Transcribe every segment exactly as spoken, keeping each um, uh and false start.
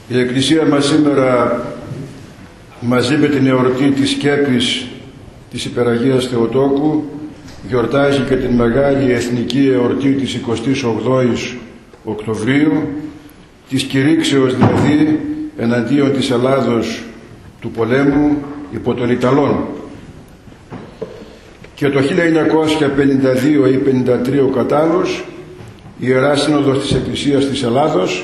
Η Εκκλησία μας σήμερα, μαζί με την εορτή της σκέπης της Υπεραγίας Θεοτόκου, γιορτάζει και την μεγάλη εθνική εορτή της εικοστής ογδόης Οκτωβρίου, της κηρύξεως δηλαδή εναντίον της Ελλάδος του πολέμου υπό των Ιταλών. Και το χίλια εννιακόσια πενήντα δύο ή πενήντα τρία ο κατάλληλος, η Ιερά Σύνοδος της Εκκλησίας της Ελλάδος,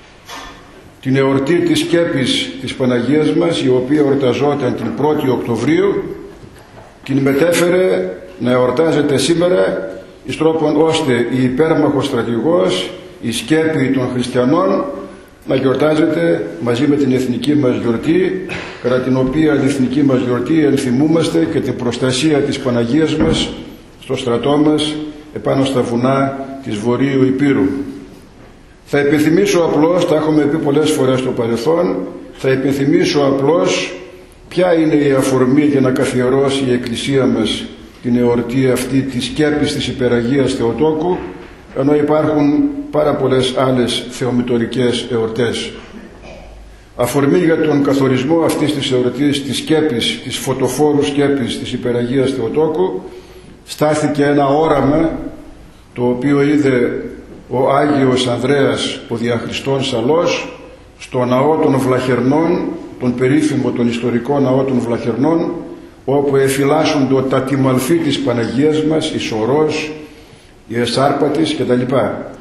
την εορτή της σκέπης της Παναγίας μας, η οποία εορταζόταν την πρώτη Οκτωβρίου, την μετέφερε να εορτάζεται σήμερα εις τρόπον ώστε η υπέρμαχος στρατηγός, η σκέπη των χριστιανών, να γιορτάζεται μαζί με την εθνική μας γιορτή, κατά την οποία την εθνική μας γιορτή ενθυμούμαστε και την προστασία της Παναγίας μας στο στρατό μας επάνω στα βουνά της Βορείου Υπήρου. Θα υπενθυμίσω απλώς, τα έχουμε πει πολλές φορές στο παρελθόν, θα υπενθυμίσω απλώς ποια είναι η αφορμή για να καθιερώσει η Εκκλησία μας την εορτή αυτή της σκέπης της Υπεραγίας Θεοτόκου, ενώ υπάρχουν πάρα πολλές άλλες θεομητορικές εορτές. Αφορμή για τον καθορισμό αυτής της εορτής της σκέπης, της φωτοφόρου σκέπης της Υπεραγίας Θεοτόκου, στάθηκε ένα όραμα το οποίο είδε ο Άγιος Ανδρέας ο Διαχριστών Σαλός στο ναό των Βλαχερνών, τον περίφημο τον ιστορικό ναό των Βλαχερνών, όπου εφυλάσσονται τα τιμαλφή της Παναγίας μας, η Σωρός, η Εσάρπα της κτλ.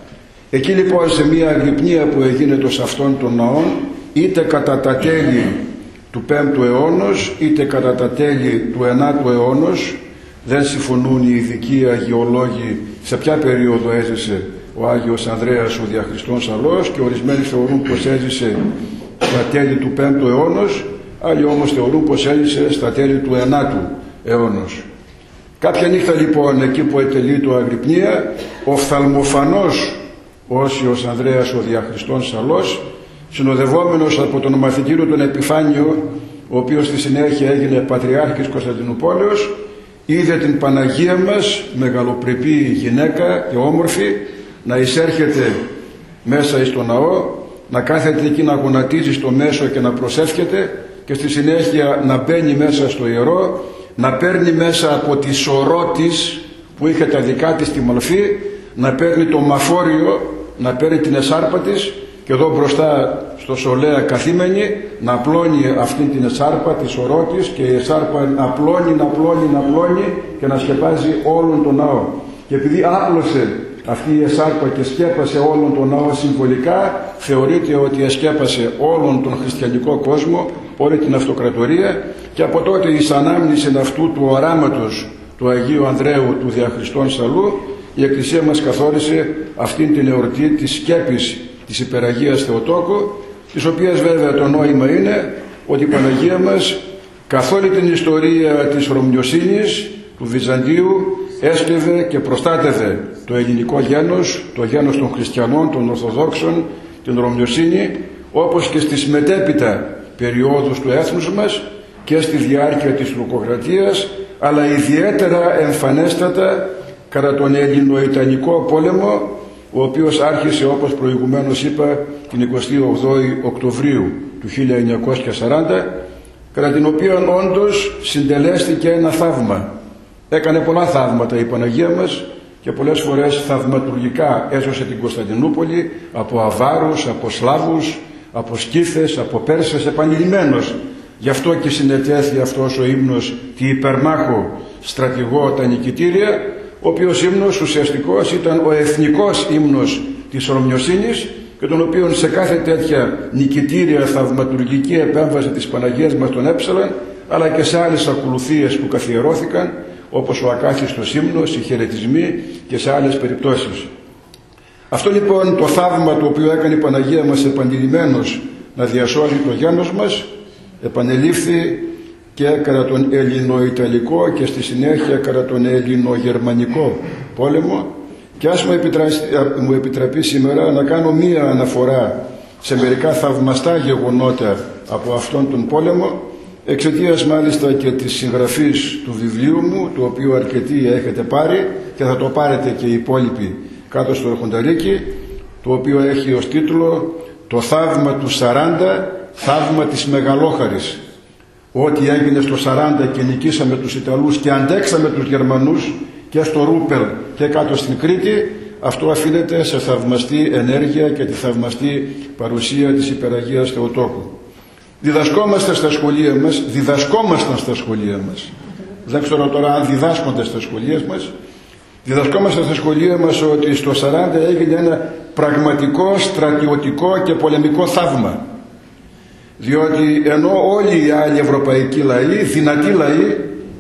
Εκεί λοιπόν, σε μια αγρυπνία που έγινε σε αυτόν τον ναόν, είτε κατά τα τέλη του πέμπτου αιώνος είτε κατά τα τέλη του ενάτου αιώνος, δεν συμφωνούν οι ειδικοί αγιολόγοι σε ποια περίοδο έζησε ο Άγιος Ανδρέας ο Διαχριστών Σαλός, και ορισμένοι θεωρούν πως έζησε στα τέλη του πέμπτου αιώνος, άλλοι όμως θεωρούν πως έζησε στα τέλη του ενάτου αιώνος. Κάποια νύχτα λοιπόν, εκεί που ετελεί το αγρυπνία, ο φθαλμοφανός Όσιος Ανδρέας ο Διαχριστών Σαλός, συνοδευόμενος από τον μαθητή του τον Επιφάνιο, ο οποίος στη συνέχεια έγινε Πατριάρχης Κωνσταντινούπολεως, είδε την Παναγία μας, μεγαλοπρεπή γυναίκα και όμορφη, να εισέρχεται μέσα στο ναό, να κάθεται εκεί να γονατίζει στο μέσο και να προσεύχεται, και στη συνέχεια να μπαίνει μέσα στο ιερό, να παίρνει μέσα από τη σωρό της που είχε τα δικά της τη μορφή, να παίρνει το μαφόριο, να παίρνει την εσάρπα της, και εδώ μπροστά στο σολέα καθήμενη να απλώνει αυτήν την εσάρπα, τη σωρό της, και η εσάρπα να απλώνει, να απλώνει, να απλώνει και να σκεπάζει όλον τον ναό. Και επειδή άπλωσε αυτή η εσάρπα και σκέπασε όλον τον ναό συμβολικά, θεωρείται ότι εσκέπασε όλον τον χριστιανικό κόσμο, όλη την αυτοκρατορία, και από τότε εις ανάμνηση αυτού του οράματος του Αγίου Ανδρέου του Διαχριστών Σαλού, η Εκκλησία μας καθόρισε αυτήν την εορτή της σκέπης της Υπεραγίας Θεοτόκου, της οποίας βέβαια το νόημα είναι ότι η Παναγία μας καθ' όλη την ιστορία της Ρωμιοσύνης, του Βυζαντίου, έσκευε και προστάτευε το ελληνικό γένος, το γένος των χριστιανών, των Ορθοδόξων, την Ρωμιοσύνη, όπως και στις μετέπειτα περιόδους του έθνους μας και στη διάρκεια της τουρκοκρατίας, αλλά ιδιαίτερα εμφανέστατα κατά τον Ελληνο-Ιταλικό πόλεμο, ο οποίος άρχισε, όπως προηγουμένως είπα, την εικοστή ογδόη Οκτωβρίου του χίλια εννιακόσια σαράντα, κατά την οποία όντως συντελέστηκε ένα θαύμα. Έκανε πολλά θαύματα η Παναγία μας, και πολλές φορές θαυματουργικά έσωσε την Κωνσταντινούπολη από Αβάρους, από Σλάβους, από Σκύθες, από Πέρσες, επανειλημμένος. Γι' αυτό και συνετέθη αυτός ο ύμνος τη υπερμάχο στρατηγό τα νικητήρια, ο οποίος ύμνος ουσιαστικός ήταν ο εθνικός ύμνος της Ρωμιοσύνης, και τον οποίον σε κάθε τέτοια νικητήρια θαυματουργική επέμβαση της Παναγίας μας τον έψαλαν, αλλά και σε άλλες ακολουθίες που καθιερώθηκαν, όπως ο ακάθιστος ύμνος, οι χαιρετισμοί και σε άλλες περιπτώσεις. Αυτό λοιπόν το θαύμα το οποίο έκανε η Παναγία μας επανειλημμένος να διασώζει το γένος μας, επανελήφθη και κατά τον Ελληνο-Ιταλικό και στη συνέχεια κατά τον Ελληνο-Γερμανικό πόλεμο, και ας μου επιτραπεί, μου επιτραπεί σήμερα να κάνω μία αναφορά σε μερικά θαυμαστά γεγονότα από αυτόν τον πόλεμο, εξαιτίας μάλιστα και της συγγραφής του βιβλίου μου, το οποίο αρκετοί έχετε πάρει και θα το πάρετε και οι υπόλοιποι κάτω στο Αρχονταρίκι, το οποίο έχει ως τίτλο το θαύμα του σαράντα, θαύμα της Μεγαλόχαρης. Ό,τι έγινε στο σαράντα και νικήσαμε τους Ιταλούς και αντέξαμε τους Γερμανούς και στο Ρούπελ και κάτω στην Κρήτη, αυτό αφήνεται σε θαυμαστή ενέργεια και τη θαυμαστή παρουσία της Υπεραγίας Θεοτόκου. Διδασκόμαστε στα σχολεία μας, διδασκόμασταν στα σχολεία μας. Δεν ξέρω τώρα αν διδάσκονται στα σχολεία μας. Διδασκόμαστε στα σχολεία μας ότι στο σαράντα έγινε ένα πραγματικό στρατιωτικό και πολεμικό θαύμα. Διότι ενώ όλοι οι άλλοι ευρωπαϊκοί λαοί, δυνατοί λαοί,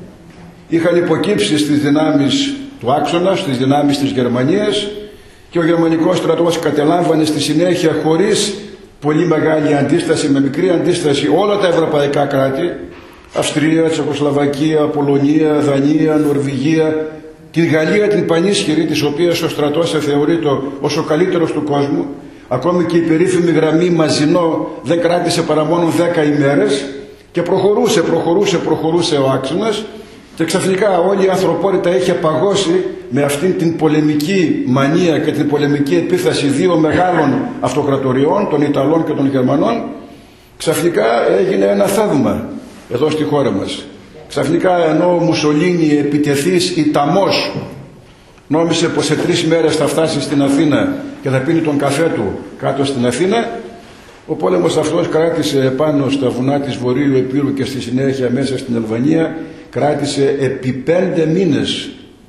είχαν υποκύψει στις δυνάμεις του άξονα, στις δυνάμεις της Γερμανίας, και ο γερμανικός στρατός κατελάμβανε στη συνέχεια χωρίς πολύ μεγάλη αντίσταση, με μικρή αντίσταση, όλα τα ευρωπαϊκά κράτη, Αυστρία, Τσεχοσλοβακία, Πολωνία, Δανία, Νορβηγία, την Γαλλία την πανίσχυρη, της οποίας ο στρατός θεωρείται ως ο καλύτερος του κόσμου. Ακόμη και η περίφημη γραμμή Μαζινό δεν κράτησε παρά μόνο δέκα ημέρες και προχωρούσε, προχωρούσε, προχωρούσε ο άξονας, και ξαφνικά όλη η ανθρωπότητα είχε παγώσει με αυτήν την πολεμική μανία και την πολεμική επίθεση δύο μεγάλων αυτοκρατοριών, των Ιταλών και των Γερμανών. Ξαφνικά έγινε ένα θαύμα εδώ στη χώρα μας. Ξαφνικά ενώ ο Μουσολίνι, επιτεθείς Ιταμός, νόμισε πως σε τρεις μέρες θα φτάσει στην Αθήνα και θα πίνει τον καφέ του κάτω στην Αθήνα, ο πόλεμος αυτός κράτησε επάνω στα βουνά της Βορείου Επίρου και στη συνέχεια μέσα στην Αλβανία, κράτησε επί πέντε μήνες,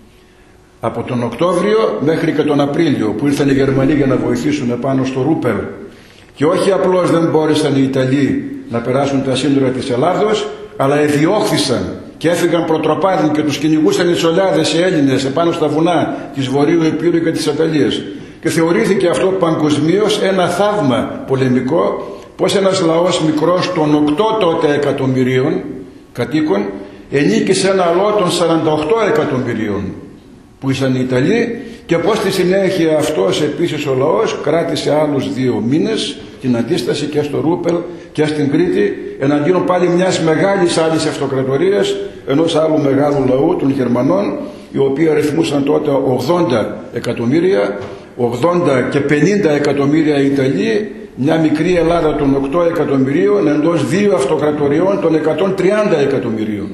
από τον Οκτώβριο μέχρι και τον Απρίλιο, που ήρθαν οι Γερμανοί για να βοηθήσουν επάνω στο Ρούπελ. Και όχι απλώς δεν μπόρεσαν οι Ιταλοί να περάσουν τα σύνορα της Ελλάδος, αλλά εδιώχθησαν και έφυγαν προτροπάδι και τους κυνηγούσαν οι τσολιάδες οι Έλληνες επάνω στα βουνά της Βορείου Επίρου και της Αταλίας. Και θεωρήθηκε αυτό παγκοσμίως ένα θαύμα πολεμικό, πως ένας λαός μικρός των οκτώ τότε εκατομμυρίων κατοίκων ενίκησε σε ένα λαό των σαράντα οκτώ εκατομμυρίων που ήσαν οι Ιταλοί, και πως στη συνέχεια αυτός επίσης ο λαός κράτησε άλλους δύο μήνες την αντίσταση και στο Ρούπελ και στην Κρήτη, εναντίον πάλι μιας μεγάλης άλλης αυτοκρατορίας, ενός άλλου μεγάλου λαού των Γερμανών, οι οποίοι αριθμούσαν τότε ογδόντα εκατομμύρια, ογδόντα και πενήντα εκατομμύρια Ιταλοί, μια μικρή Ελλάδα των οκτώ εκατομμυρίων εντός δύο αυτοκρατοριών των εκατόν τριάντα εκατομμυρίων.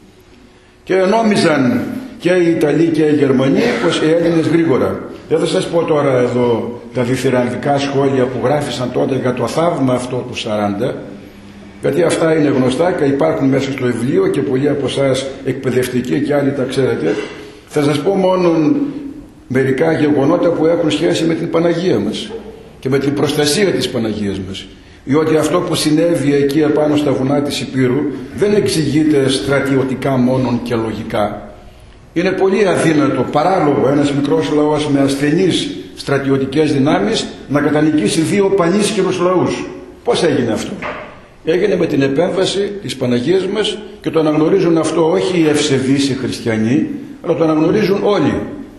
Και νόμιζαν και οι Ιταλοί και οι Γερμανοί πως οι Έλληνες γρήγορα. Δεν θα σας πω τώρα εδώ τα διθυρανδικά σχόλια που γράφησαν τότε για το θαύμα αυτό του σαράντα, γιατί αυτά είναι γνωστά και υπάρχουν μέσα στο βιβλίο και πολλοί από εσάς εκπαιδευτικοί και άλλοι τα ξέρετε. Θα σας πω μόνο μερικά γεγονότα που έχουν σχέση με την Παναγία μας και με την προστασία της Παναγίας μας. Διότι αυτό που συνέβη εκεί επάνω στα βουνά της Υπήρου δεν εξηγείται στρατιωτικά μόνον και λογικά. Είναι πολύ αδύνατο, παράλογο, ένας μικρός λαός με ασθενείς στρατιωτικές δυνάμεις να κατανικήσει δύο πανίσχυρους λαούς. Πώς έγινε αυτό? Έγινε με την επέμβαση της Παναγίας μας, και το αναγνωρίζουν αυτό όχι οι ευσεβείς οι χριστιανοί, αλλά το αναγνωρίζουν όλοι.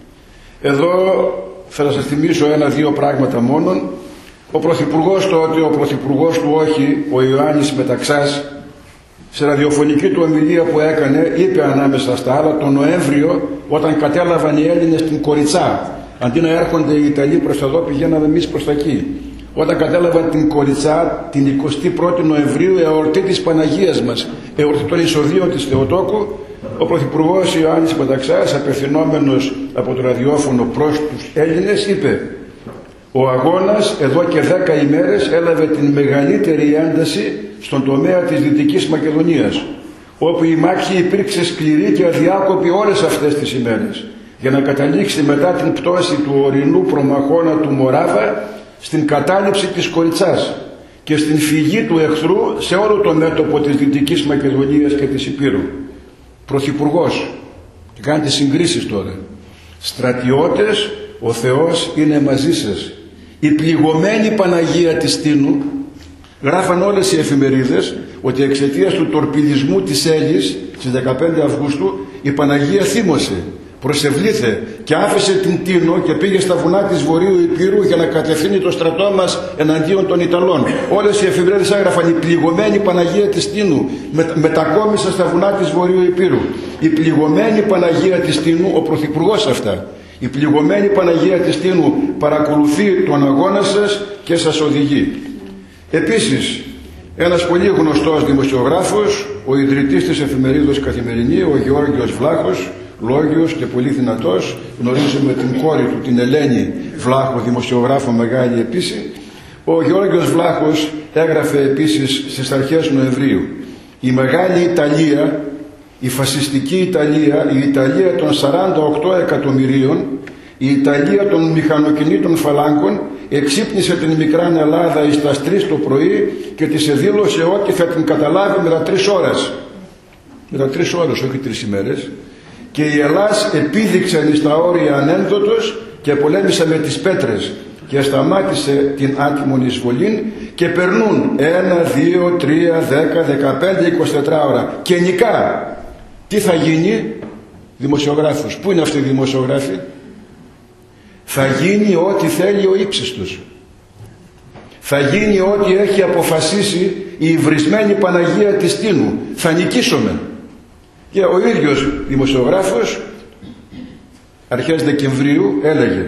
Εδώ θα σας θυμίσω ένα-δύο πράγματα μόνον. Ο Πρωθυπουργός τότε, ο Πρωθυπουργός του όχι, ο Ιωάννης Μεταξάς, σε ραδιοφωνική του ομιλία που έκανε, είπε ανάμεσα στα άλλα τον Νοέμβριο, όταν κατέλαβαν οι Έλληνες την Κοριτσά, αντί να έρχονται οι Ιταλοί προς εδώ, πηγαίναμε εμείς προς τα εκεί. Όταν κατέλαβαν την Κοριτσά την εικοστή πρώτη Νοεμβρίου, εορτή της Παναγίας μας, εορτή των εισοδείων της Θεοτόκου, ο Πρωθυπουργός Ιωάννης Μεταξάς, απευθυνόμενος από το ραδιόφωνο προς τους Έλληνες, είπε: «Ο αγώνας εδώ και δέκα ημέρες έλαβε την μεγαλύτερη ένταση στον τομέα της Δυτικής Μακεδονίας, όπου η μάχη υπήρξε σκληρή και αδιάκοπη όλες αυτές τις ημέρες, για να καταλήξει μετά την πτώση του ορεινού προμαχώνα του Μοράβα στην κατάληψη της Κοριτσάς και στην φυγή του εχθρού σε όλο το μέτωπο της Δυτικής Μακεδονίας και της Υπήρου». Πρωθυπουργός, και κάνετε συγκρίσεις τώρα. Στρατιώτες, ο Θεός είναι μαζί σας. Η πληγωμένη Παναγία της Τίνου, γράφαν όλες οι εφημερίδες ότι εξαιτίας του τορπιλισμού της Έλλης στις δεκαπέντε Αυγούστου η Παναγία θύμωσε, προσευλήθε και άφησε την Τίνο και πήγε στα βουνά της Βορείου Υπήρου για να κατευθύνει το στρατό μας εναντίον των Ιταλών. Όλες οι εφημερίδες έγραφαν: η πληγωμένη Παναγία της Τίνου με, μετακόμισε στα βουνά της Βορείου Υπήρου. Η πληγωμένη Παναγία της Τίνου, ο Πρωθυπουργός αυτά. Η πληγωμένη Παναγία της Τίνου παρακολουθεί τον αγώνα σας και σας οδηγεί. Επίσης, ένας πολύ γνωστός δημοσιογράφος, ο ιδρυτής της εφημερίδος Καθημερινή, ο Γεώργιος Βλάχος, λόγιος και πολύ δυνατός, γνωρίζουμε την κόρη του, την Ελένη Βλάχο, δημοσιογράφο μεγάλη επίσης. Ο Γεώργιος Βλάχος έγραφε επίσης στις αρχές Νοεμβρίου: η μεγάλη Ιταλία, η φασιστική Ιταλία, η Ιταλία των σαράντα οκτώ εκατομμυρίων, η Ιταλία των μηχανοκινήτων φαλάγκων εξύπνησε την μικρά Ελλάδα εις τας τρεις το πρωί και της εδήλωσε ότι θα την καταλάβει μετά τρεις ώρες. Μετά τρεις ώρες, όχι τρεις ημέρες. Και η Ελλάς επίδειξε εις τα όρια ανένδοτος και πολέμησε με τις πέτρες και σταμάτησε την άτιμον εισβολή και περνούν ένα, δύο, τρία, δέκα, δεκαπέντε, εικοσιτέσσερα ώρα και νικά. Τι θα γίνει? Δημοσιογράφος. Πού είναι αυτοί οι δημοσιογράφοι? Θα γίνει ό,τι θέλει ο ύψιστος. Θα γίνει ό,τι έχει αποφασίσει η υβρισμένη Παναγία της Τίνου. Θα νικήσουμε. Και ο ίδιος δημοσιογράφος αρχές Δεκεμβρίου έλεγε: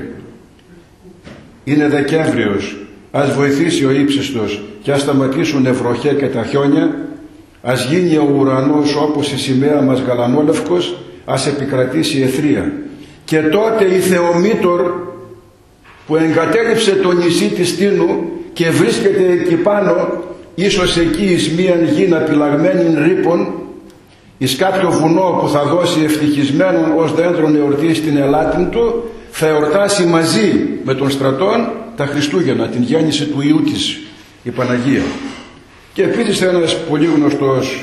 είναι Δεκέμβριος, ας βοηθήσει ο ύψιστος και ας σταματήσουν οι βροχές και τα χιόνια, ας γίνει ο ουρανός όπως η σημαία μας γαλανόλευκος, ας επικρατήσει η αιθρία. Και τότε η Θεομήτωρ που εγκατέλειψε το νησί της Τίνου και βρίσκεται εκεί πάνω, ίσως εκεί εις μίαν γην απειλαγμένην ρήπων, εις κάποιο βουνό που θα δώσει ευτυχισμένον ως δέντρον εορτή στην ελάτην του, θα εορτάσει μαζί με τον στρατόν τα Χριστούγεννα, την γέννηση του Ιού της, η Παναγία. Και επίσης ένας πολύ γνωστός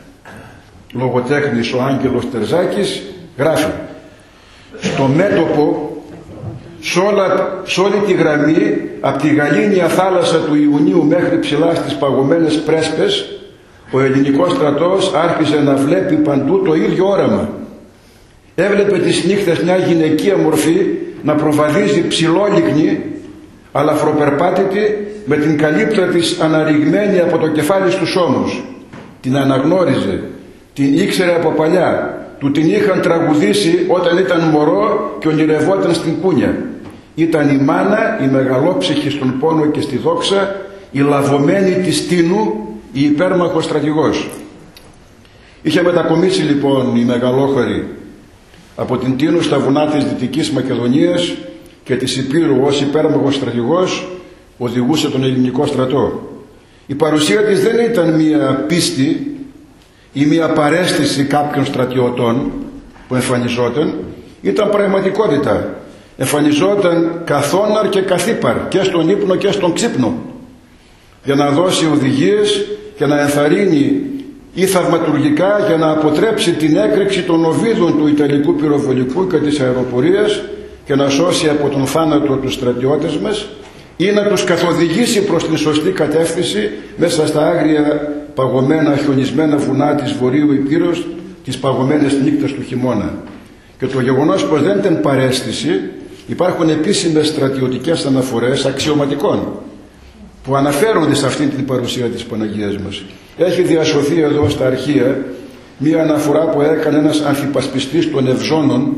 λογοτέχνης, ο Άγγελος Τερζάκης, γράφει: στο μέτωπο, σ' όλη τη γραμμή, από τη γαλήνια θάλασσα του Ιουνίου μέχρι ψηλά στις παγωμένες πρέσπες, ο ελληνικός στρατός άρχισε να βλέπει παντού το ίδιο όραμα. Έβλεπε τις νύχτες μια γυναικεία μορφή να προβαδίζει ψηλόλικνη, αλλά φροπερπάτητη, με την καλύπτρα της αναρριγμένη από το κεφάλι στους ώμους. Την αναγνώριζε, την ήξερε από παλιά, του την είχαν τραγουδήσει όταν ήταν μωρό και ονειρευόταν στην κούνια. Ήταν η μάνα, η μεγαλόψυχη στον πόνο και στη δόξα, η λαβωμένη της Τίνου, η υπέρμαχος στρατηγός. Είχε μετακομίσει λοιπόν η μεγαλόχωρη από την Τίνου στα βουνά της Δυτικής Μακεδονίας και της Υπήρου ως υπέρμαχος στρατηγός οδηγούσε τον ελληνικό στρατό. Η παρουσία της δεν ήταν μία πίστη ή μία παρέστηση κάποιων στρατιωτών που εμφανιζόταν, ήταν πραγματικότητα. Εμφανιζόταν καθόναρ και καθήπαρ και στον ύπνο και στον ξύπνο, για να δώσει οδηγίες και να ενθαρρύνει ή θαυματουργικά για να αποτρέψει την έκρηξη των οβίδων του Ιταλικού πυροβολικού και της αεροπορίας και να σώσει από τον θάνατο τους στρατιώτες μας ή να τους καθοδηγήσει προς την σωστή κατεύθυνση μέσα στα άγρια παγωμένα χιονισμένα βουνά της Βορείου Υπήρους τις παγωμένες νύχτες του χειμώνα. Και το γεγονός πως δεν ήταν παρέστηση, υπάρχουν επίσημες στρατιωτικές αναφορές αξιωματικών που αναφέρονται σε αυτή την παρουσία της Παναγίας μας. Έχει διασωθεί εδώ στα αρχεία μία αναφορά που έκανε ένας ανθυπασπιστής των Ευζώνων,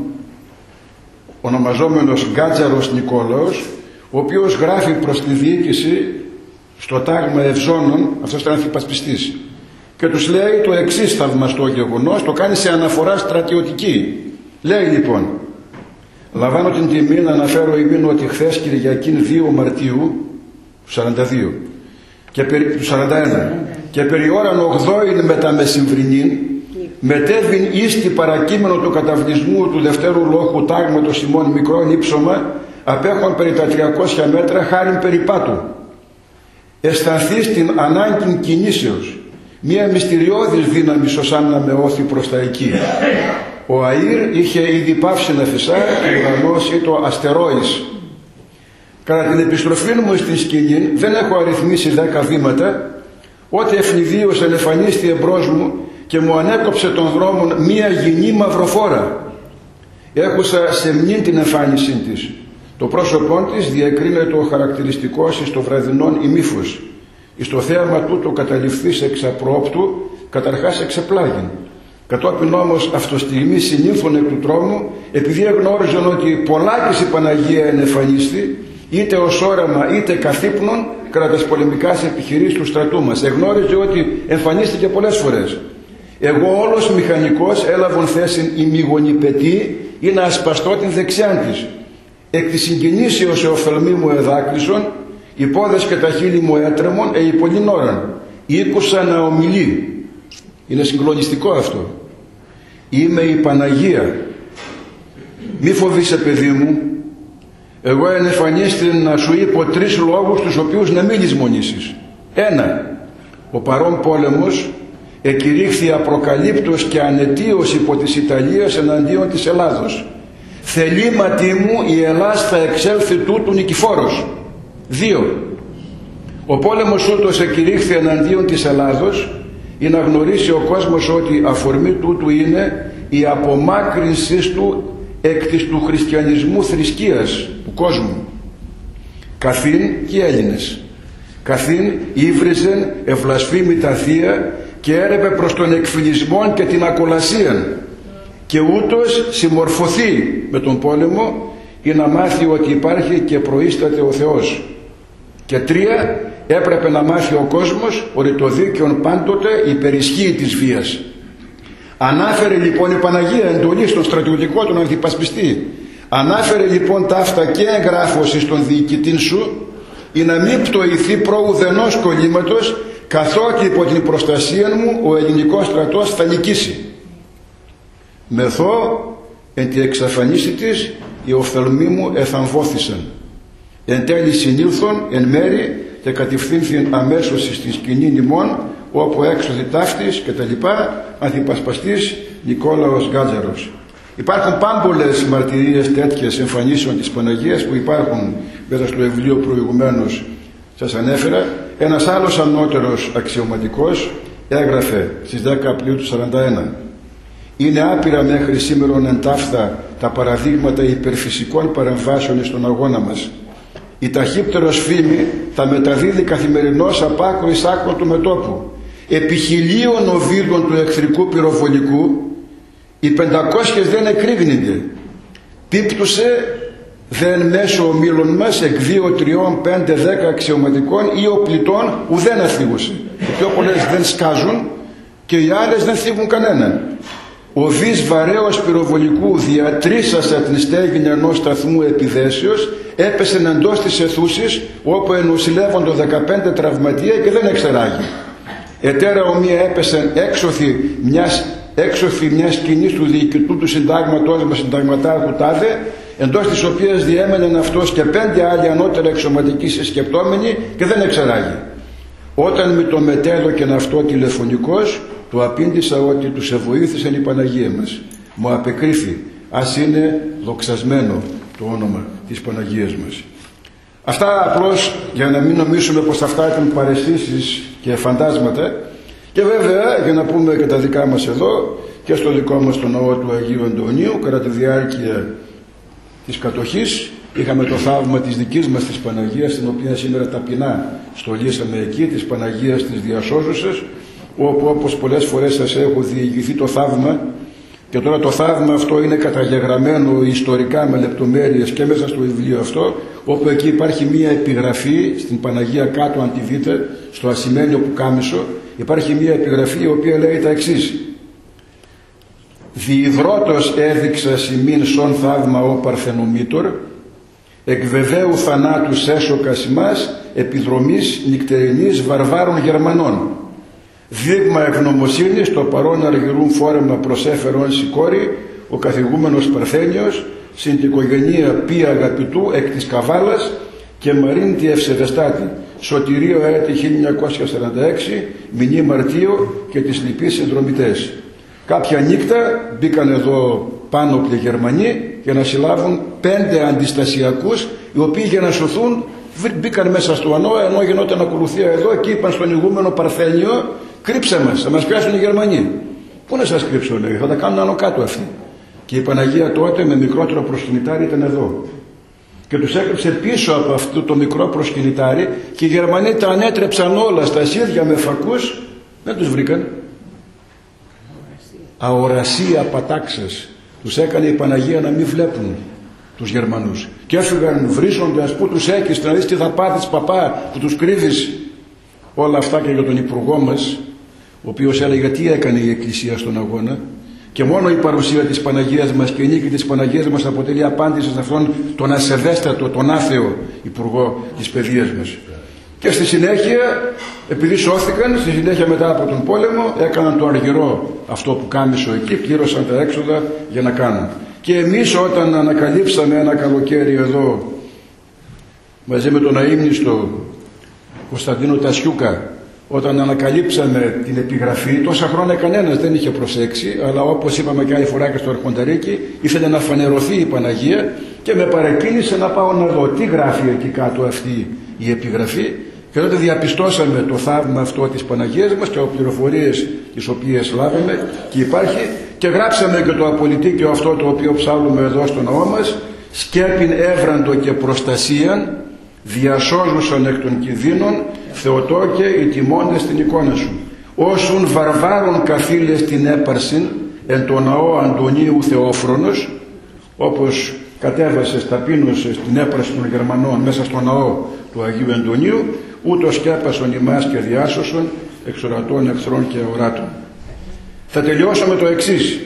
ονομαζόμενος Γκάτζαρος Νικόλαος, ο οποίος γράφει προς τη διοίκηση στο τάγμα Ευζώνων, αυτός ήταν ανθυπασπιστής, και τους λέει το εξής θαυμαστό γεγονός, το κάνει σε αναφορά στρατιωτική. Λέει λοιπόν: λαμβάνω την τιμή να αναφέρω ημίν ότι χθες Κυριακήν δύο Μαρτίου του σαράντα δύο και περί, του σαράντα ένα και περί ώραν ογδόην μετά μεσημβρινήν μετέβην εις τη παρακείμενο του καταβλισμού του δευτέρου λόχου τάγματος ημών μικρόν ύψωμα απέχον περί τα τριακόσια μέτρα χάριν περιπάτου. Αισθανθείς την ανάγκη κινήσεως, μία μυστηριώδης δύναμη σωσάν να με όθει προς τα εκεί. Ο αήρ είχε ήδη πάυσει να φυσά και ο ουρανός ήτο αστερόης. Κατά την επιστροφή μου στην σκηνή δεν έχω αριθμίσει δέκα βήματα, ό,τι ευνηδίως ελεφανίστη εμπρός μου και μου ανέκοψε των δρόμων μία γυνή μαυροφόρα. Έχουσα σε μνήν την εμφάνισή της. Το πρόσωπόν της διακρίνεται ο χαρακτηριστικός εις το βραδινόν ημίφους. Εις το θέαμα τούτο καταληφθείς εξ απρόπτου, καταρχάς εξεπλάγην. Κατόπιν όμως αυτοστιγμή συνήλθον εκ του τρόμου, επειδή εγνώριζαν ότι πολλάκις η Παναγία ενεφανίστη, είτε ως όραμα είτε καθύπνον κατά τις πολεμικές επιχειρήσεις του στρατού μας. Εγνώριζε ότι εμφανίστηκε πολλές φορές. Εγώ όλος μηχανικός έλαβον θέση ημιγονιπετή ή να ασπαστώ την δεξιάν της. Εκ της συγκινήσεως η οφθαλμή μου εδάκρυσον, οι πόδες και τα χείλη μου έτρεμον εη πολλήν ώραν. Ήκουσα να ομιλεί. Είναι συγκλονιστικό αυτό. Είμαι η Παναγία. Μη φοβείσαι, παιδί μου. Εγώ ενεφανίστην να σου είπω τρεις λόγους τους οποίους να μην λησμονήσεις. Ένα, ο παρόν πόλεμος εκηρύχθη απροκαλύπτως και ανετίως υπό της Ιταλίας εναντίον της Ελλάδος. Θελήματι μου η Ελλάς θα εξέλθει τούτου νικηφόρος. Δύο, ο πόλεμος ούτως εκηρύχθη εναντίον της Ελλάδος ή να γνωρίσει ο κόσμος ότι αφορμή τούτου είναι η απομάκρυνση του εκ της του χριστιανισμού θρησκείας του κόσμου. Καθήν και οι Έλληνες. Καθήν ύβριζεν ευλασφήμητα θεία και έρεπε προς τον εκφυλισμό και την ακολασίαν και ούτως συμμορφωθεί με τον πόλεμο ή να μάθει ότι υπάρχει και προείσταται ο Θεός. Και τρία, έπρεπε να μάθει ο κόσμος ότι το δίκαιον πάντοτε υπερισχύει της βίας. Ανάφερε λοιπόν η Παναγία εντολή στον στρατιωτικό τον αντιπασπιστή. Ανάφερε λοιπόν ταύτα και εγγράφωση στον διοικητή σου ή να μην πτωηθεί προ ουδενός κολλήματος, καθότι υπό την προστασία μου ο ελληνικός στρατός θα νικήσει. Μεθό εν τη εξαφανίση της οι οφθαλμοί μου εθαμβώθησαν. Εν τέλει συνήλθον εν μέρη και κατευθύνθην αμέσως στη σκηνή ημών, όπου έξωθη ταύτης και τα λοιπά αντιπασπαστής Νικόλαος Γκάτζαρος. Υπάρχουν πάμπολες μαρτυρίες τέτοιες εμφανίσεων της Παναγίας που υπάρχουν μέσα στο βιβλίο προηγουμένως σας ανέφερα. Ένας άλλος ανώτερος αξιωματικός έγραφε στις δέκα Απριλίου του σαράντα ένα: είναι άπειρα μέχρι σήμερον εν ταύτα τα παραδείγματα υπερφυσικών παρεμβάσεων στον αγώνα μας. Η ταχύπτερος φήμη τα μεταδίδει καθημερινώς απ' άκρο εις άκρο του μετώπου. Επί χιλίων οβίδων του εχθρικού πυροβολικού οι πεντακόσιες δεν εκρήγνυνται. Πίπτουσε δεν μέσω ομίλων μας εκ δύο, τριών, πέντε, δέκα αξιωματικών ή οπλιτών ουδέν αθήγουσε. Οι πιο πολλές δεν σκάζουν και οι άλλες δεν θίγουν κανέναν. Ο δις βαρέως πυροβολικού διατρίσασα την στέγη ενός σταθμού επιδέσεως, έπεσε εντός της αιθούσης όπου ενοσηλεύονται δεκαπέντε τραυματία και δεν εξεράγει. Ετέρα ομοία έπεσε έξωθη μιας, έξωθη μιας σκηνής του διοικητού του συντάγματος με συνταγματάρχου τάδε, εντός της οποίας διέμεναν αυτός και πέντε άλλοι ανώτερα εξωματικοί συσκεπτόμενοι και δεν εξεράγει. Όταν με το μετέδωκεν αυτό τηλεφωνικός, του απήντησα ότι τους εβοήθησαν η Παναγία μας. Μου απεκρίθη, ας είναι δοξασμένο το όνομα της Παναγίας μας. Αυτά απλώς για να μην νομίσουμε πως αυτά ήταν παραισθήσεις και φαντάσματα, και βέβαια για να πούμε και τα δικά μας εδώ και στο δικό μας το ναό του Αγίου Αντωνίου κατά τη διάρκεια της κατοχής είχαμε το θαύμα της δικής μας της Παναγίας, την οποία σήμερα ταπεινά στολίσαμε εκεί, της Παναγίας της Διασώζουσας, όπου όπως πολλές φορές σας έχω διηγηθεί το θαύμα, και τώρα το θαύμα αυτό είναι καταγεγραμμένο ιστορικά με λεπτομέρειες και μέσα στο βιβλίο αυτό, όπου εκεί υπάρχει μία επιγραφή στην Παναγία κάτω αν τη δείτε, στο ασημένιο πουκάμισο υπάρχει μία επιγραφή η οποία λέει τα εξής: διυδρότος έδειξα σημείν σον θαύμα ο Παρθενομήτωρ, εκ βεβαίου θανάτου έσωκας ημάς, επιδρομής νυκτερινής βαρβάρων Γερμανών. Δείγμα ευγνωμοσύνης το παρόν αργυρούν φόρεμα προσέφερον σηκώρη ο καθηγούμενος Παρθένιος συν την οικογενεία πι αγαπητού εκ της Καβάλας και Μαρίν τη Ευσεβεστάτη, σωτηρίο έτη χίλια εννιακόσια σαράντα έξι, μηνύ Μαρτίου και τις λοιπείς συνδρομητές. Κάποια νύχτα μπήκαν εδώ πάνω οι Γερμανοί για να συλλάβουν πέντε αντιστασιακούς, οι οποίοι για να σωθούν μπήκαν μέσα στο ανώ, ενώ γινόταν ακολουθία εδώ και είπαν στον ηγούμενο Παρθένιο: κρύψε μας, θα μας πιάσουν οι Γερμανοί. Πού να σας κρύψω, λέει, θα τα κάνουν άνω κάτω αυτοί. Και η Παναγία τότε με μικρότερο προσκυνητάρι ήταν εδώ. Και τους έκρυψε πίσω από αυτό το μικρό προσκυνητάρι και οι Γερμανοί τα ανέτρεψαν όλα στα σίδια με φακούς, δεν τους βρήκαν. Αορασία πατάξες. Τους έκανε η Παναγία να μην βλέπουν. τους Γερμανούς. Και έφυγαν βρίζοντας, πού τους έχεις, να δεις τι θα πάθεις παπά, που τους κρύβεις. Όλα αυτά και για τον υπουργό μας, ο οποίος έλεγε τι έκανε η Εκκλησία στον αγώνα. Και μόνο η παρουσία της Παναγίας μας και η νίκη της Παναγίας μας αποτελεί απάντηση σε αυτόν τον ασεβέστατο, τον άθεο υπουργό της παιδείας μας. Και στη συνέχεια, επειδή σώθηκαν, στη συνέχεια μετά από τον πόλεμο, έκαναν το αργυρό αυτό που κάμισο εκεί, πλήρωσαν τα έξοδα για να κάνουν. Και εμείς όταν ανακαλύψαμε ένα καλοκαίρι εδώ, μαζί με τον αείμνηστο Κωνσταντίνο Τασιούκα, όταν ανακαλύψαμε την επιγραφή, τόσα χρόνια κανένας δεν είχε προσέξει, αλλά όπως είπαμε και άλλη φορά και στο Αρχονταρίκι, ήθελε να φανερωθεί η Παναγία και με παρεκκίνησε να πάω να δω τι γράφει εκεί κάτω αυτή η επιγραφή. Και τότε διαπιστώσαμε το θαύμα αυτό της Παναγίας μας και από πληροφορίες τις οποίες λάβαμε και υπάρχει, και γράψαμε και το απολυτίκιο αυτό το οποίο ψάλουμε εδώ στο ναό μας, σκέπην έβραντο και προστασίαν, διασώζουσαν εκ των κινδύνων, Θεοτόκε οι τιμώντες την εικόνα σου. Όσουν βαρβάρων καθήλες την έπαρσιν, εν το ναό Αντωνίου Θεόφρονος, όπως κατέβασε, ταπείνωσε στην έπαρση των Γερμανών μέσα στο ναό του Αγίου Αντωνίου, ούτως σκέπασον ημάς και διάσωσον εξ ορατών εχθρών και οράτων. Θα τελειώσω με το εξής.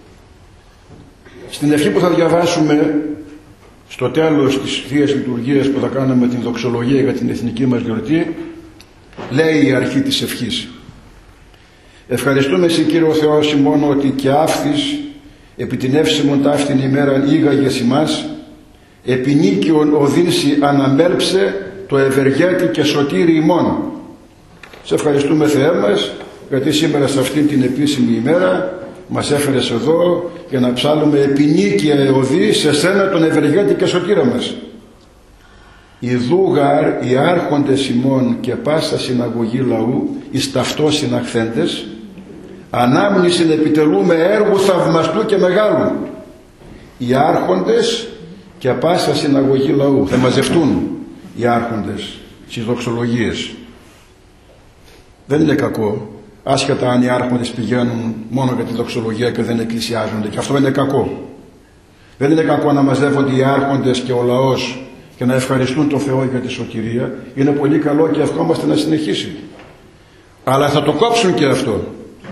Στην ευχή που θα διαβάσουμε στο τέλος της Θείας Λειτουργίας που θα κάνουμε την δοξολογία για την εθνική μας γιορτή, λέει η αρχή της ευχής: ευχαριστούμε Συ Κύριο Θεός ημών ότι και αύθης επί την εύσημον ταύτην ημέραν ήγαγες ημάς, επί νίκιον οδύνση αναμέλψε το ευεργέτη και σωτήρι ημών. Σε ευχαριστούμε Θεέ μας, γιατί σήμερα σε αυτήν την επίσημη ημέρα μας έφερες εδώ για να ψάλουμε επί νίκια εωδή σε σένα τον ευεργέτη και σωτήρα μας. Ιδού γαρ οι άρχοντες ημών και πάσα συναγωγή λαού εις ταυτό συναχθέντες, ανάμνησιν επιτελούμε έργου θαυμαστού και μεγάλου. Οι άρχοντες και πάσα συναγωγή λαού θα μαζευτούν, οι άρχοντες στις δοξολογίες. Δεν είναι κακό, άσχετα αν οι άρχοντες πηγαίνουν μόνο για τη δοξολογία και δεν εκκλησιάζονται, και αυτό είναι κακό. Δεν είναι κακό να μαζεύονται οι άρχοντες και ο λαός και να ευχαριστούν τον Θεό για τη σωτηρία. Είναι πολύ καλό και ευχόμαστε να συνεχίσει. Αλλά θα το κόψουν και αυτό.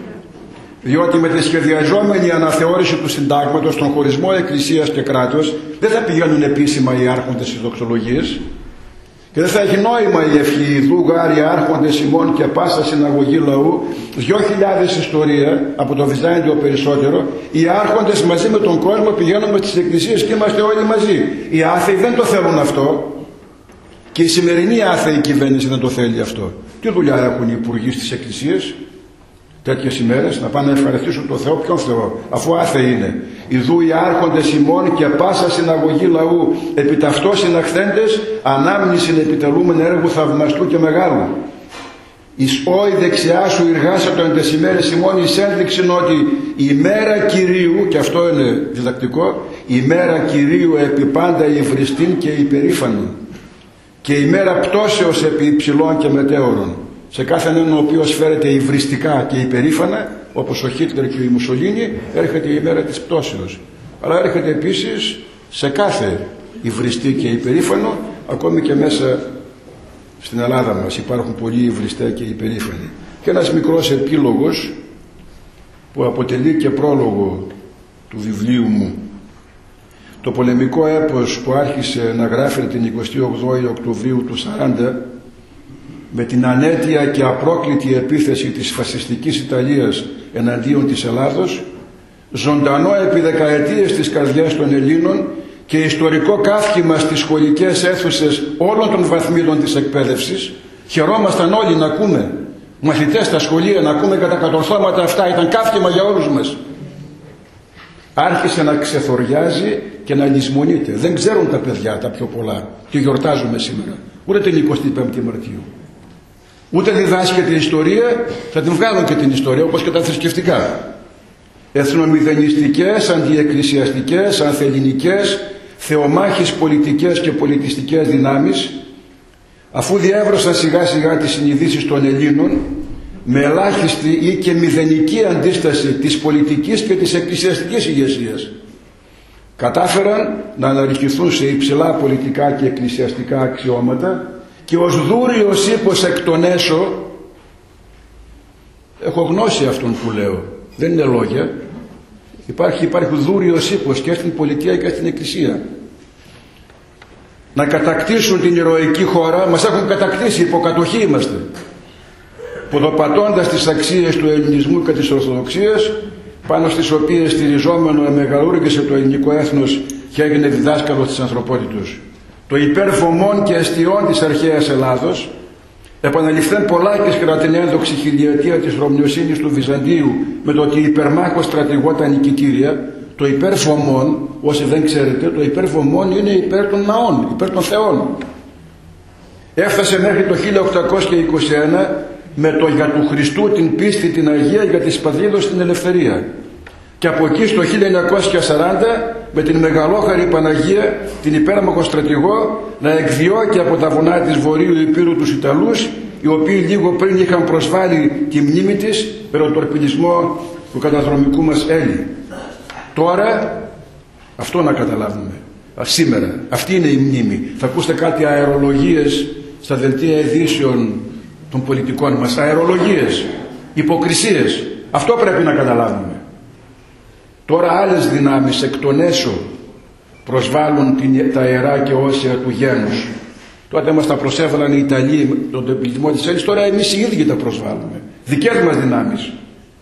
Διότι με τη σχεδιαζόμενη αναθεώρηση του συντάγματος, τον χωρισμό εκκλησίας και κράτος, δεν θα πηγαίνουν επίσημα οι άρχοντες στις δοξολογίες και δεν θα έχει νόημα η ευχή «Ιδού γάρι άρχοντες ημών και πάσα συναγωγή λαού». Δυο χιλιάδες ιστορία, από το Βυζάντιο περισσότερο, οι άρχοντες μαζί με τον κόσμο πηγαίνουμε στις εκκλησίες και είμαστε όλοι μαζί. Οι άθεοι δεν το θέλουν αυτό και η σημερινή άθεη κυβέρνηση δεν το θέλει αυτό. Τι δουλειά έχουν οι υπουργοί στις εκκλησίες τέτοιες ημέρες? Να πάνε να ευχαριστήσουν τον Θεό. Ποιον Θεό, αφού άθεοι είναι? Ιδού οι άρχοντες ημών και πάσα συναγωγή λαού επί ταυτό συναχθέντες, ανάμνησιν επιτελούμεν έργου θαυμαστού και μεγάλου. Εις όη δεξιά σου εργάσατο εν τες ημέρες ημών εις ένδειξην ότι η μέρα Κυρίου, και αυτό είναι διδακτικό, η μέρα Κυρίου επί πάντα υβριστήν και υπερήφανη, και η μέρα πτώσεως επί υψηλών και μετέωρων. Σε κάθε έναν ο οποίος φέρεται υβριστικά και υπερήφανα, όπως ο Χίτλερ και η Μουσολίνη, έρχεται η μέρα της πτώσεως. Αλλά έρχεται επίσης σε κάθε υβριστή και υπερήφανο, ακόμη και μέσα στην Ελλάδα μας υπάρχουν πολλοί υβριστέ και υπερήφανοι. Και ένας μικρός επίλογος που αποτελεί και πρόλογο του βιβλίου μου. Το πολεμικό έπος που άρχισε να γράφεται την εικοστή όγδοη Οκτωβρίου του σαράντα, με την ανέτεια και απρόκλητη επίθεση της φασιστικής Ιταλίας εναντίον της Ελλάδος, ζωντανό επί δεκαετίες στις καρδιές των Ελλήνων και ιστορικό καύχημα στις σχολικές αίθουσες όλων των βαθμίδων της εκπαίδευσης. Χαιρόμασταν όλοι να ακούμε, μαθητές στα σχολεία να ακούμε κατά κατορθώματα αυτά, ήταν καύχημα για όλους μας. Άρχισε να ξεθοριάζει και να λησμονείται. Δεν ξέρουν τα παιδιά τα πιο πολλά τι γιορτάζουμε σήμερα, ούτε την εικοστή πέμπτη Μαρτίου. Ούτε διδάσκεται η ιστορία, θα την βγάλουν και την ιστορία, όπως και τα θρησκευτικά. Εθνομηδενιστικές, αντιεκκλησιαστικές, ανθελληνικές, θεομάχες πολιτικές και πολιτιστικές δυνάμεις, αφού διεύρωσαν σιγά σιγά τις συνειδήσεις των Ελλήνων, με ελάχιστη ή και μηδενική αντίσταση της πολιτικής και της εκκλησιαστικής ηγεσίας, κατάφεραν να αναρριχηθούν σε υψηλά πολιτικά και εκκλησιαστικά αξιώματα και ως δούριος ύπος εκ των έσω, έχω γνώση αυτών που λέω, δεν είναι λόγια, υπάρχει, υπάρχει δούριος ύπος και στην πολιτεία και στην εκκλησία, να κατακτήσουν την ηρωική χώρα. Μας έχουν κατακτήσει, υποκατοχή είμαστε, ποδοπατώντας τις αξίες του ελληνισμού και της Ορθοδοξίας, πάνω στις οποίες στηριζόμενο εμεγαλούργησε το ελληνικό έθνος και έγινε διδάσκαλος της ανθρωπότητος. Το υπερβομών και αιστιών της αρχαίας Ελλάδος, επαναληφθέν πολλάκις κατά την ένδοξη χιλιετία της Ρωμιοσύνης του Βυζαντίου, με το ότι υπερμάχος στρατηγόταν νικητήρια. Το υπερβομών, όσοι δεν ξέρετε, το υπερβομών είναι υπέρ των ναών, υπέρ των θεών. Έφτασε μέχρι το χίλια οκτακόσια είκοσι ένα με το για του Χριστού την πίστη την Αγία, για της πατρίδος την ελευθερία. Και από εκεί στο χίλια εννιακόσια σαράντα με την μεγαλόχαρη Παναγία, την υπέρμαχο στρατηγό, να εκδιώκει από τα βουνά της Βορείου Υπήρου τους Ιταλούς, οι οποίοι λίγο πριν είχαν προσβάλει τη μνήμη της με τον τορπιλισμό του καταδρομικού μας Έλλη. Τώρα αυτό να καταλάβουμε. Σήμερα αυτή είναι η μνήμη. Θα ακούσετε κάτι αερολογίες στα δελτία ειδήσεων των πολιτικών μας, αερολογίες, υποκρισίες. Αυτό πρέπει να καταλάβουμε. Τώρα άλλες δυνάμεις εκ των έσω προσβάλλουν την, τα ιερά και όσια του γένους. Τότε μας τα προσέβαλαν οι Ιταλοί τον τεπιλισμό της Έλλης, τώρα εμείς οι ίδιοι τα προσβάλλουμε. Δικές μας δυνάμεις.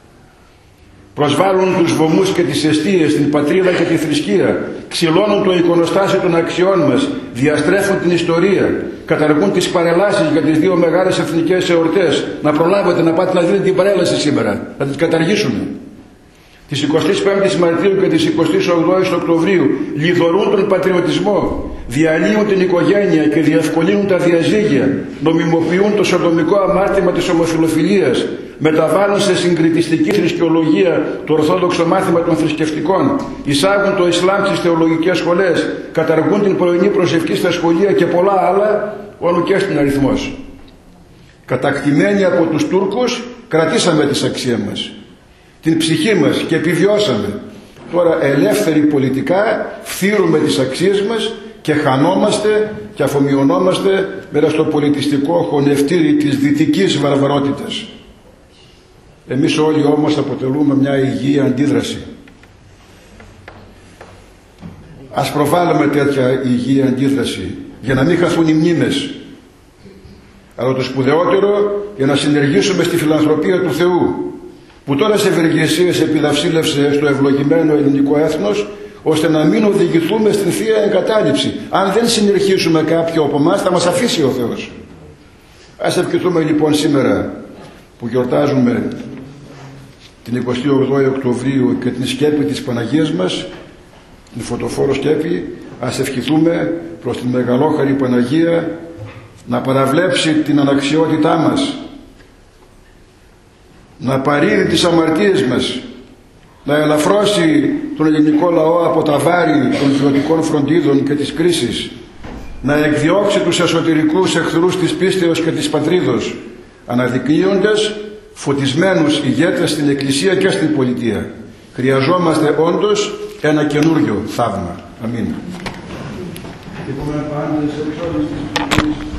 Προσβάλλουν τους βωμούς και τις αιστείες, την πατρίδα και τη θρησκεία, ξυλώνουν το εικονοστάσιο των αξιών μας, διαστρέφουν την ιστορία, καταργούν τις παρελάσεις για τις δύο μεγάλες εθνικές εορτές. Να προλάβετε να πάτε να δείτε την παρέλαση σήμερα, να τις καταργήσουν. Της εικοστής πέμπτης Μαρτίου και της εικοστής ογδόης Οκτωβρίου λιδωρούν τον πατριωτισμό, διαλύουν την οικογένεια και διευκολύνουν τα διαζύγια, νομιμοποιούν το σοδομικό αμάρτημα της ομοφιλοφιλίας, μεταβάλλουν σε συγκριτιστική θρησκεολογία το ορθόδοξο μάθημα των θρησκευτικών, εισάγουν το Ισλάμ στις θεολογικές σχολές, καταργούν την πρωινή προσευχή στα σχολεία και πολλά άλλα, όλο και στην αριθμός. Κατακτημένοι από τους Τούρκους κρατήσαμε τις αξίες μας, την ψυχή μας και επιβιώσαμε. Τώρα ελεύθεροι πολιτικά φθείρουμε τις αξίες μας και χανόμαστε και αφομοιωνόμαστε μέσα στο πολιτιστικό χωνευτήρι της δυτικής βαρβαρότητας. Εμείς όλοι όμως αποτελούμε μια υγιή αντίδραση. Ας προβάλλουμε τέτοια υγιή αντίδραση για να μην χαθούν οι μνήμες, αλλά το σπουδαιότερο για να συνεργήσουμε στη φιλανθρωπία του Θεού, που τώρα σε ευεργεσίες επιδαυσίλευσε στο ευλογημένο ελληνικό έθνος, ώστε να μην οδηγηθούμε στην θεία εγκατάλειψη. Αν δεν συνεχίσουμε κάποιο από εμάς, θα μας αφήσει ο Θεός. Ας ευχηθούμε λοιπόν σήμερα που γιορτάζουμε την εικοστή ογδόη Οκτωβρίου και την σκέπη της Παναγίας μας, την φωτοφόρο σκέπη, ας ευχηθούμε προς την μεγαλόχαρη Παναγία να παραβλέψει την αναξιότητά μας, να παρήρει τις αμαρτίες μας, να ελαφρώσει τον ελληνικό λαό από τα βάρη των ποιοτικών φροντίδων και της κρίσης, να εκδιώξει τους εσωτερικούς εχθρούς της πίστεως και της πατρίδος, αναδεικνύοντας φωτισμένους ηγέτες στην Εκκλησία και στην πολιτεία. Χρειαζόμαστε όντως ένα καινούριο θαύμα. Αμήν.